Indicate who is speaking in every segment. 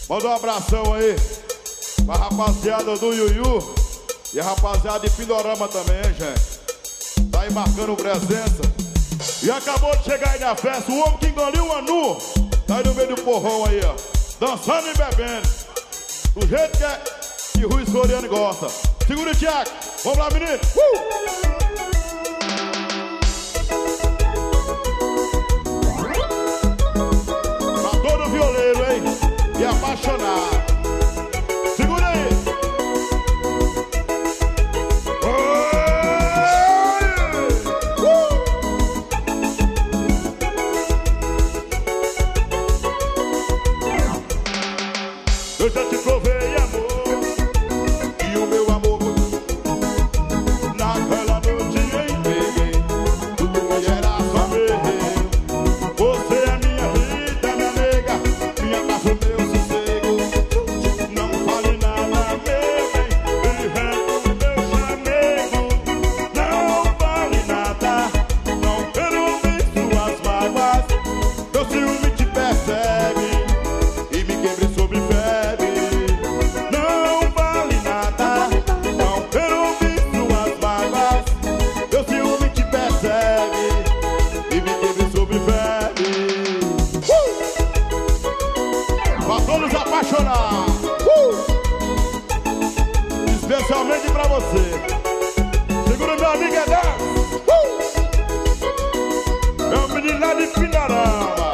Speaker 1: Manda um abração aí pra rapaziada do Yuyu e a rapaziada de Pindorama também, hein, gente? Tá aí marcando presença. E acabou de chegar aí na festa o homem que engoliu o Anu. Tá aí no meio do porrão aí, ó, dançando e bebendo do jeito que Rui Soriano gosta. Segura o Thiago, vamos lá, menino. Pra todo violeiro, hein? E apaixonado. Segura aí. Eu já te provei amor, e o meu amor naquela noite entreguei tudo que era só meu. Você é minha vida, minha nega, minha paz, o meu sossego. Não fale nada, meu bem, e reto meu chamego. Não fale nada, não quero ouvir suas mágoas. Meu ciúme te persegue e me quebre sob fé. Apaixonar, especialmente pra você. Segura meu amigo Edan, é o menino lá de Pindorama.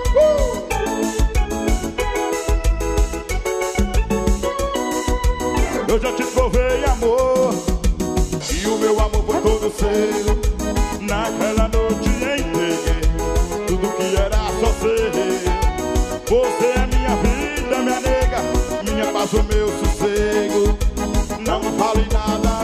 Speaker 1: Eu já te provei amor, e o meu amor foi todo seu. Naquela noite entreguei tudo que era só seu. Você é minha vida, minha nega, minha paz, o meu sossego. Não fale nada,